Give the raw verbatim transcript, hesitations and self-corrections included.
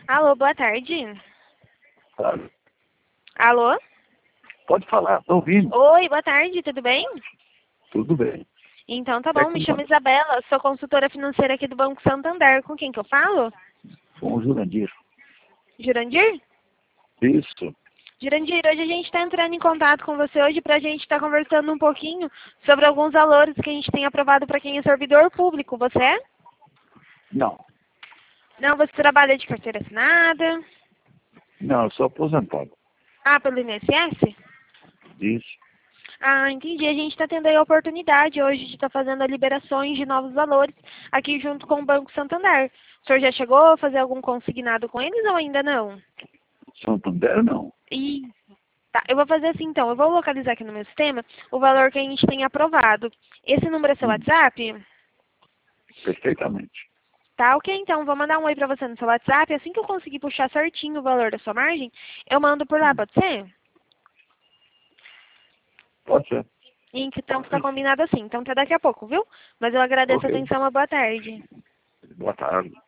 Alô, boa tarde. Claro. Alô? Pode falar, estou ouvindo. Oi, boa tarde, tudo bem? Tudo bem. Então tá É bom, me com chamo Isabela, sou consultora financeira aqui do Banco Santander. Com quem que eu falo? com o Jurandir. Jurandir? Isso. Jurandir, hoje a gente está entrando em contato com você hoje para a gente estar conversando um pouquinho sobre alguns valores que a gente tem aprovado para quem é servidor público. Você é? Não. Não, você trabalha de carteira assinada? Não, eu sou aposentado. Ah, pelo I N S S? Isso. Ah, entendi. A gente está tendo aí a oportunidade hoje de estar fazendo as liberações de novos valores aqui junto com o Banco Santander. O senhor já chegou a fazer algum consignado com eles ou ainda não? Santander, não. E tá, eu vou fazer assim então. Eu vou localizar aqui no meu sistema o valor que a gente tem aprovado. Esse número é seu Hum, WhatsApp? perfeitamente. Tá, ok, então. Vou mandar um oi pra você no seu WhatsApp. Assim que eu conseguir puxar certinho o valor da sua margem, eu mando por lá, Hum, pode ser? pode ser. Então fica combinado assim. Então até daqui a pouco, viu? Mas eu agradeço a Ok. atenção. Uma boa tarde. Boa tarde.